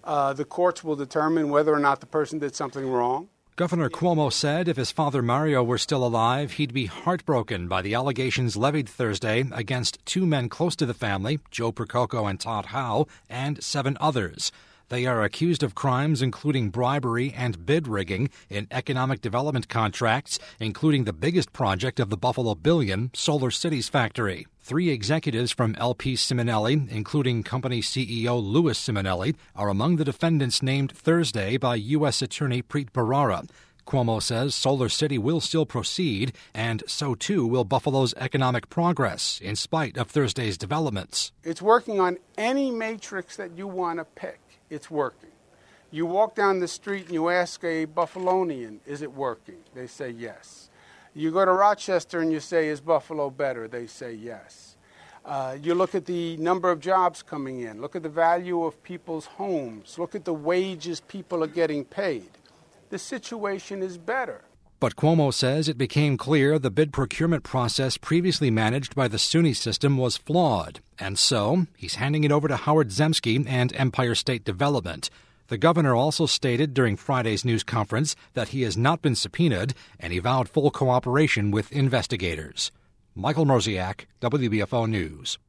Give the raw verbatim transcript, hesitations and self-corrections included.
Uh, the courts will determine whether or not the person did something wrong. Governor Cuomo said if his father Mario were still alive, he'd be heartbroken by the allegations levied Thursday against two men close to the family, Joe Percoco and Todd Howe, and seven others. They are accused of crimes including bribery and bid rigging in economic development contracts, including the biggest project of the Buffalo Billion, Solar Cities factory. Three executives from L P Simonelli, including company C E O Louis Simonelli, are among the defendants named Thursday by U S Attorney Preet Bharara. Cuomo says Solar City will still proceed, and so too will Buffalo's economic progress, in spite of Thursday's developments. It's working on any matrix that you want to pick. It's working. You walk down the street and you ask a Buffalonian, is it working? They say yes. You go to Rochester and you say, is Buffalo better? They say yes. Uh, you look at the number of jobs coming in. Look at the value of people's homes. Look at the wages people are getting paid. The situation is better. But Cuomo says it became clear the bid procurement process previously managed by the SUNY system was flawed. And so he's handing it over to Howard Zemsky and Empire State Development. The governor also stated during Friday's news conference that he has not been subpoenaed, and he vowed full cooperation with investigators. Michael Mrozek, W B F O News.